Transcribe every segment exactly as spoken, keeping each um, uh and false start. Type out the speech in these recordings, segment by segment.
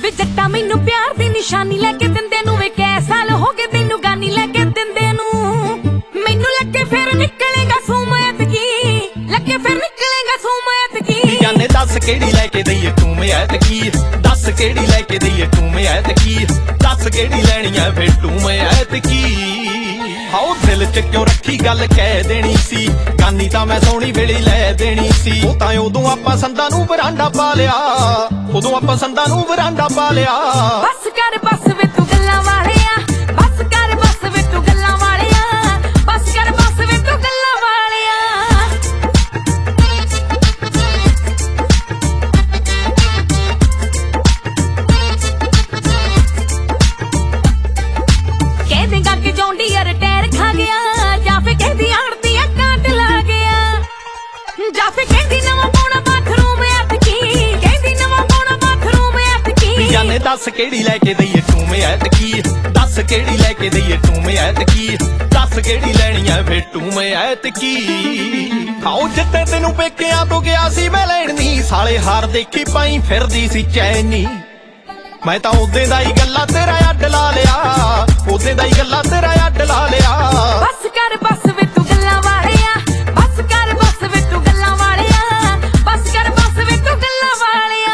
ਵੇ ਜੱਟਾ ਮੈਨੂੰ ਪਿਆਰ ਦੀ ਨਿਸ਼ਾਨੀ ਲੈ ਕੇ ਦਿੰਦੇ ਨੂੰ ਵੇ ਕੈ ਸਾਲ ਹੋ ਗਏ ਤੈਨੂੰ ਗਾਨੀ ਲੈ ਕੇ ਦਿੰਦੇ ਨੂੰ ਮੈਨੂੰ ਲੱਗੇ ਫਿਰ ਨਿਕਲੇਗਾ ਸੂਮੈਤ ਕੀ ਲੱਗੇ ਫਿਰ ਨਿਕਲੇਗਾ ਸੂਮੈਤ ਕੀ ਜਾਨੇ ਦੱਸ ਕਿਹੜੀ ਲੈ ਕੇ ਦਈਏ ਤੂੰ ਮੈਤ ਕੀ ਦੱਸ ਕਿਹੜੀ ਲੈ ਕੇ ਦਈਏ ਤੂੰ ਮੈਤ ਕੀ ਦੱਸ ਕਿਹੜੀ ਲੈਣੀ ਐ ਫਿਰ ਤੂੰ ਮੈਤ ਕੀ ਹਾਉ ਦਿਲ ਚ ਕਿਉਂ ਰੱਖੀ ਗੱਲ ਕਹਿ ਦੇਣੀ ਸੀ ਗਾਨੀ ਤਾਂ ਮੈਂ ਸੋਹਣੀ ਵੇਲੇ ਲੈ ਦੇਣੀ ਸੀ ਉਹ ਤਾਂ ਉਦੋਂ ਆਪਾਂ ਸੰਦਾਂ ਨੂੰ ਬਰਾਂਡਾ ਪਾ ਲਿਆ ਉਦੋਂ ਆਪਾਂ ਸੰਦਾਂ ਨੂੰ ਬਰਾਂਡਾ ਪਾ ਲਿਆ ਬਸ ਕਰ ਬਸ ਵੇ ਤੂੰ ਗੱਲਾਂ ਵਾਲਿਆ ਬਸ ਕਰ ਬਸ ਵੇ ਤੂੰ ਗੱਲਾਂ ਵਾਲਿਆ ਬਸ ਕਰ ਬਸ ਵੇ ਤੂੰ ਗੱਲਾਂ ਵਾਲਿਆ ਕਹਿ ਦੇਗਾ ਕਿ ਜੌਂਡੀ ਯਾਰ ਟਾਇਰ ਖਾ ਗਿਆ ਜਾਂ ਫੇ ਕਹਿੰਦੀ ਆੜਤੀ ਆ ਕਾਟ ਲਾ ਗਿਆ ਜਾਂ ਫੇ ਕਹਿੰਦੀ ਨਵਾਂ ਪਾਉਣਾ ਬਾਥਰੂਮ ਐਤਕੀ ਕਹਿੰਦੀ ਨਵਾਂ ਪਾਉਣਾ ਬਾਥਰੂਮ ਐਤਕੀ ਜਾਨੇ ਦੱਸ ਕਿਹੜੀ ਲੈ ਕੇ ਦਈਏ ਤੂੰ ਮੈਤ ਕੀ ਦੱਸ ਕਿਹੜੀ ਲੈ ਕੇ ਦਈਏ ਤੂੰ ਮੈਤ ਕੀ ਦੱਸ ਕਿਹੜੀ ਲੈਣੀ ਐ ਫਿਰ ਤੂੰ ਮੈਤ ਕੀ ਆਉ ਜਿੱਤੇ ਤੈਨੂੰ ਪੇਕਿਆਂ ਤੋਂ ਗਿਆ ਸੀ ਮੈਂ ਲੈਣ ਨੀ ਸਾਲੇ ਹਾਰ ਦੇਖੀ ਪਾਈ ਫਿਰਦੀ ਸੀ ਚੈਨੀ ਮੈਂ ਤਾਂ ਉਹਦੇ ਦਾ ਹੀ ਗੱਲਾਂ ਤੇਰਾ ਅੱਡ ਲਾ ਲਿਆ ਉਹਦੇ ਦਾ ਹੀ ਗੱਲਾਂ ਤੇਰਾ ਅੱਡ ਲਾ ਲਿਆ ਬਸ ਕਰ ਬਸ ਵੇ ਤੂੰ ਗੱਲਾਂ ਵਾਲਿਆ ਬਸ ਕਰ ਬਸ ਵੇ ਤੂੰ ਗੱਲਾਂ ਵਾਲਿਆ ਬਸ ਕਰ ਬਸ ਵੇ ਤੂੰ ਗੱਲਾਂ ਵਾਲਿਆ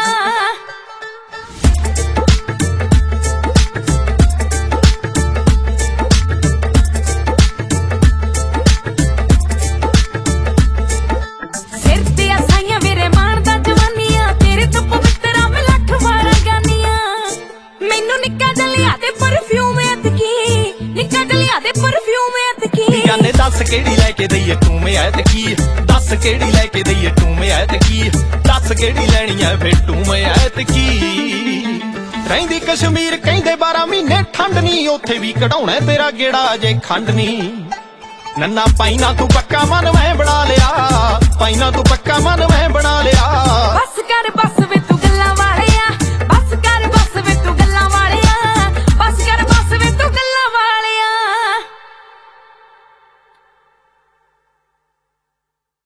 ਸਿਰ ਤੇ ਆਸਾਈਆਂ ਵੀਰੇ ਮਾਣਦਾ ਜਵਾਨੀਆਂ ਤੇਰੇ ਤੋਂ ਪਵਿੱਤਰਾ ਮੈਂ ਲੱਖ ਵਾਰਾਂ ਗਾਨੀਆਂ ਮੈਨੂੰ ਨਿੱਕਾ ਜਲਿਆ ਤੇ ਪਰਫਿਊਮ ਐਤਕੀ ਨਿੱਕਾ ਜਲਿਆ ਤੇ ਪਰਫਿਊਮ ਐਤਕੀ ਜਾਨੇ ਦੱਸ ਕਿਹੜੀ ਲੈ ਕੇ ਦਈਏ ਤੂੰ ਮੈਤ ਕੀ ਦੱਸ ਕਿਹੜੀ ਲੈ ਕੇ ਦਈਏ ਤੂੰ ਮੈਤ ਕੀ ਦੱਸ ਕਿਹੜੀ ਲੈਣੀ ਐ ਫਿਰ ਤੂੰ ਮੈਤ ਕੀ ਰਹਿੰਦੀ ਕਸ਼ਮੀਰ ਕਹਿੰਦੇ ਬਾਰਾਂ ਮਹੀਨੇ ਠੰਡ ਨੀ ਉੱਥੇ ਵੀ ਕਢਾਉਣਾ ਤੇਰਾ ਗੇੜਾ ਜੇ ਖੰਡ ਨੀ ਨੰਨਾ ਪਾਈਨਾ ਤੂੰ ਪੱਕਾ ਮਨ ਮੈਂ ਬਣਾ ਲਿਆ ਪਾਈਨਾ ਤੂੰ ਪੱਕਾ ਮਨ ਮੈਂ ਬਣਾ ਲਿਆ